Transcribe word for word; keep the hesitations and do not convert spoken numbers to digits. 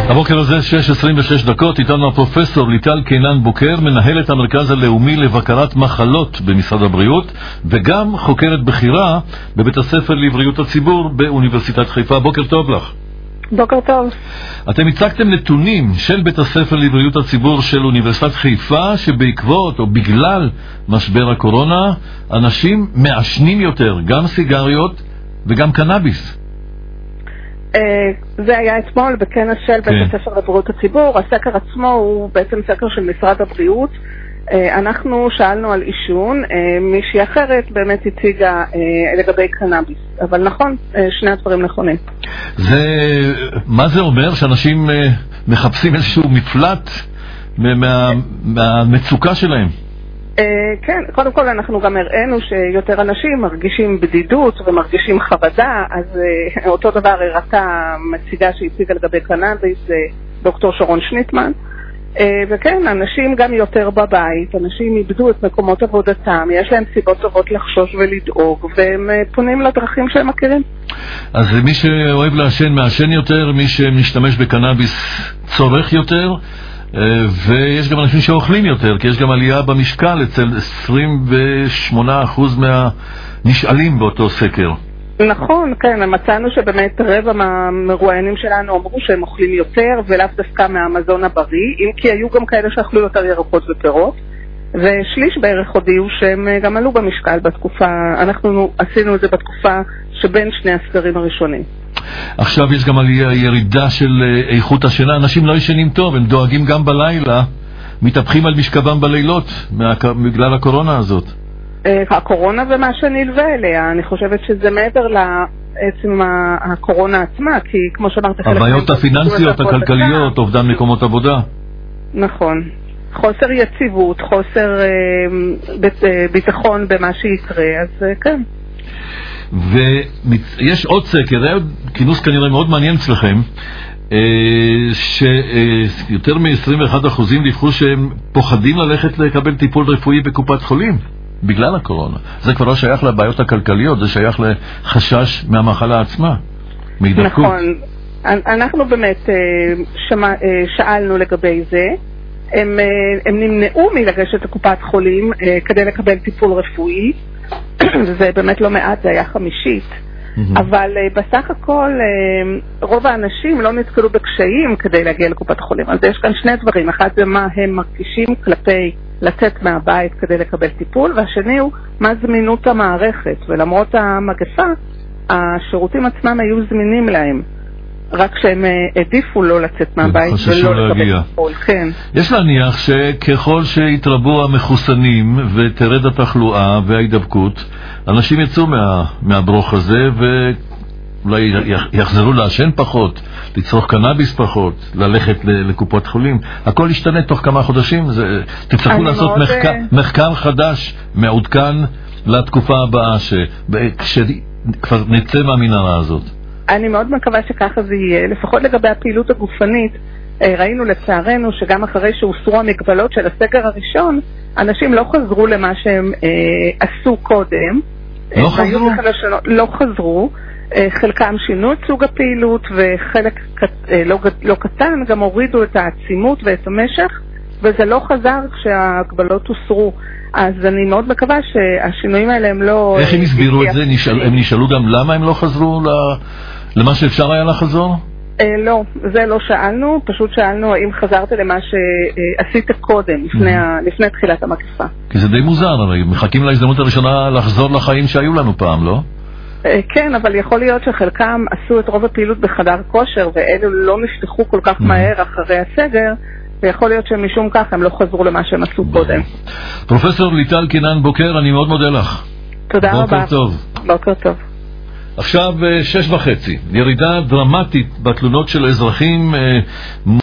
הבוקר הזה שש עשרים ושש דקות, איתנו הפרופסור ליטל קינן בוקר, מנהלת המרכז הלאומי לבקרת מחלות במשרד הבריאות, וגם חוקרת בכירה בבית הספר לבריאות הציבור באוניברסיטת חיפה. בוקר טוב לך. בוקר טוב. אתם הצגתם נתונים של בית הספר לבריאות הציבור של אוניברסיטת חיפה, שבעקבות או בגלל משבר הקורונה, אנשים מעשנים יותר, גם סיגריות וגם קנאביס. זה היה אתמול בכנס של בית הספר לבריאות הציבור. הסקר עצמו הוא בעצם סקר של משרד הבריאות. אנחנו שאלנו על עישון, מישהי אחרת באמת הציגה לגבי קנאביס, אבל נכון, שני הדברים נכונים. זה, מה זה אומר? שאנשים מחפשים איזשהו מפלט מה, מהמצוקה שלהם? כן, קודם כל אנחנו גם הראינו שיותר אנשים מרגישים בדידות ומרגישים חרדה, אז אותו דבר הראתה מציגה שהציגה לגבי קנאביס, דוקטור שרון שניטמן. וכן, אנשים גם יותר בבית, אנשים איבדו את מקומות עבודתם, יש להם סיבות טובות לחשוש ולדאוג, והם פונים לדרכים שהם מכירים. אז מי שאוהב לעשן מעשן יותר, מי שמשתמש בקנאביס צורך יותר, ויש גם אנשים שאוכלים יותר, כי יש גם עלייה במשקל אצל עשרים ושמונה אחוז מהנשאלים באותו סקר. נכון, כן, מצאנו שבאמת רבע מהמרואיינים שלנו אמרו שהם אוכלים יותר, ולאו דווקא מהמזון הבריא, אם כי היו גם כאלה שאכלו יותר ירקות ופירות, ושליש בערך הודיעו שהם גם עלו במשקל בתקופה, אנחנו עשינו את זה בתקופה שבין שני הסקרים הראשונים. עכשיו יש גם עלייה, ירידה של איכות השינה, אנשים לא ישנים טוב, הם דואגים גם בלילה, מתהפכים על משכבם בלילות בגלל הקורונה הזאת. הקורונה ומה שנלווה אליה, אני חושבת שזה מעבר לעצם הקורונה עצמה, כי כמו שאמרת, הבעיות הפיננסיות, הכלכליות, אובדן מקומות עבודה. נכון. חוסר יציבות, חוסר ביטחון במה שיקרה, אז כן. ויש עוד סקר, זה כינוס כנראה מאוד מעניין אצלכם, שיותר מ-עשרים ואחד אחוזים דיווחו שהם פוחדים ללכת לקבל טיפול רפואי בקופת חולים בגלל הקורונה. זה כבר לא שייך לבעיות הכלכליות, זה שייך לחשש מהמחלה עצמה, מהידבקות. נכון, אנחנו באמת שאלנו לגבי זה. הם, הם נמנעו מלגשת לקופת חולים כדי לקבל טיפול רפואי, זה באמת לא מעט, זה היה חמישית. Mm-hmm. אבל בסך הכל רוב האנשים לא נתקלו בקשיים כדי להגיע לקופת חולים. אז יש כאן שני דברים, אחד זה מה הם מרגישים כלפי לצאת מהבית כדי לקבל טיפול, והשני הוא מה זמינות המערכת, ולמרות המגפה השירותים עצמם היו זמינים להם, רק שהם העדיפו לא לצאת מהבית ולא לקבל טיפול. כן. יש להניח שככל שהתרבו המחוסנים ותרד התחלואה וההידבקות, אנשים יצאו מה, מהברוך הזה ואולי יחזרו לעשן פחות, לצרוך קנאביס פחות, ללכת לקופות חולים. הכל ישתנה תוך כמה חודשים. זה, תצטרכו לעשות מחקר, מחקר חדש, מעודכן לתקופה הבאה, שכבר נצא מהמנהרה הזאת. אני מאוד מקווה שככה זה יהיה, לפחות לגבי הפעילות הגופנית. ראינו לצערנו שגם אחרי שהוסרו המגבלות של הסגר הראשון, אנשים לא חזרו למה שהם אה, עשו קודם. לא חזרו? לא חזרו. חלקם שינו את סוג הפעילות, וחלק אה, לא, לא קטן גם הורידו את העצימות ואת המשך, וזה לא חזר כשההגבלות הוסרו. אז אני מאוד מקווה שהשינויים האלה הם לא... איך הם הסבירו את זה? נשאל, הם נשאלו גם למה הם לא חזרו למה שאפשר היה לחזור? אה, לא, זה לא שאלנו, פשוט שאלנו האם חזרת למה שעשית קודם, לפני, ה, לפני תחילת המגפה. כי זה די מוזר, הרי מחכים להזדמנות הראשונה לחזור לחיים שהיו לנו פעם, לא? אה, כן, אבל יכול להיות שחלקם עשו את רוב הפעילות בחדר כושר, ואלו לא נפתחו כל כך מהר אחרי הסגר, ויכול להיות שמשום כך הם לא חזרו למה שהם עשו קודם. פרופסור ליטל קינן בוקר, אני מאוד מודה לך. תודה רבה. בוקר טוב. בוקר טוב. עכשיו שש וחצי, ירידה דרמטית בתלונות של אזרחים